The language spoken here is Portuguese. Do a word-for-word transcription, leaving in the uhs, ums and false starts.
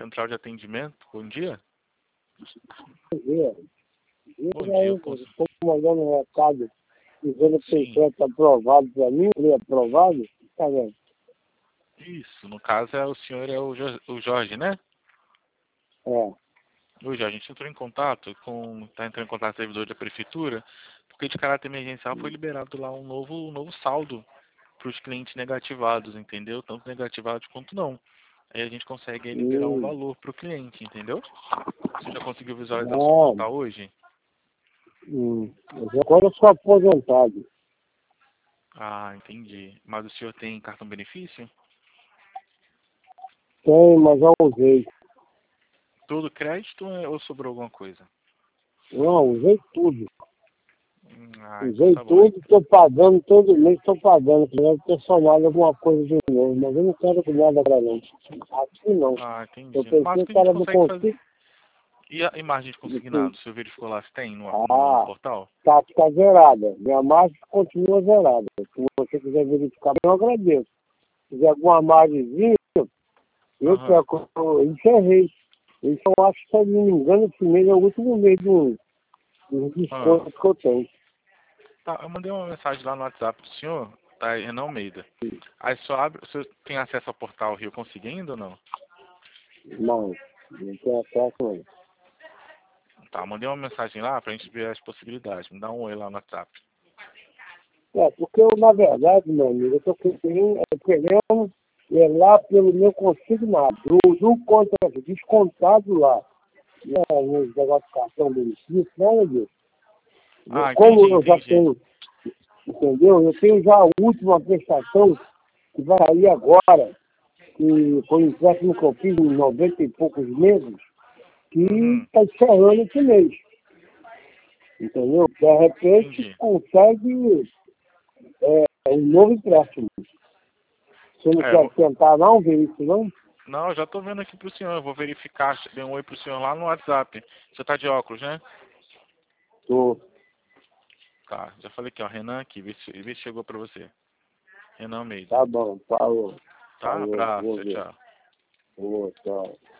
central de atendimento. Bom dia. Bom dia. Bom E aí, dia, estou mandando um recado dizendo que Sim. o crédito aprovado para mim, ele é aprovado, tá vendo? Isso, no caso é o senhor, é o Jo- o Jorge, né? É. Oi, Jorge, a gente entrou em contato com, tá entrando em contato com o servidor da prefeitura, porque de caráter emergencial foi liberado lá um novo, um novo saldo para os clientes negativados, entendeu? Tanto negativados quanto não. Aí a gente consegue aí liberar um Hum, valor para o cliente, entendeu? Você já conseguiu visualizar sua não, conta hoje? hum, mas agora eu sou aposentado. Ah, entendi. Mas o senhor tem cartão benefício? Tem, mas já usei. Todo crédito ou sobrou alguma coisa? Não, usei tudo. Hum, Ah, então Usei tá bom. tudo, estou pagando, todo mês estou pagando. Deve ter somado alguma coisa de novo, mas eu não quero nada agora não. Aqui não. Ah, Eu entendi. No pensei máximo que que a gente era do consegue fazer. consigo. E a imagem de consignado? O senhor verificou lá se tem no, no Ah, portal? tá, tá zerada. Minha margem continua zerada. Se você quiser verificar, eu agradeço. Se tiver alguma margemzinha, eu Aham. pego. Eu encerrei. Isso eu acho que, se eu não me engano, esse mês é o último mês do, dos Ah. descontos que eu tenho. Tá, eu mandei uma mensagem lá no WhatsApp do senhor, tá? Renan Almeida. Aí só abre. O senhor tem acesso ao portal Rio Conseguindo ou não? Não, não tem acesso não. Tá, mandei uma mensagem lá pra gente ver as possibilidades. Me dá um oi lá no WhatsApp. É, porque eu, na verdade, meu amigo, eu estou querendo, é, querendo ir lá pelo meu consignado, do, do contra, descontado lá. Né, nos negócios de cartão benefício, nada disso. Eu- Ah, Como entendi, eu já entendi. tenho, entendeu? Eu tenho já a última prestação que vai sair agora, que foi um empréstimo que eu fiz em noventa e poucos meses, que Uhum, está encerrando esse mês. Entendeu? De repente entendi. consegue é, um novo empréstimo. Você não É, eu quer vou- tentar não ver isso não? não, eu já tô vendo aqui pro senhor. Eu vou verificar. Dei um oi pro senhor lá no WhatsApp. Você tá de óculos, né? Tô. Tá, já falei aqui, ó. Renan aqui. Vê se, vê se chegou pra você. Renan Almeida. Tá bom, falou. Tá? Falou, Abraço, vou tchau, ver. tchau. Vou, tchau.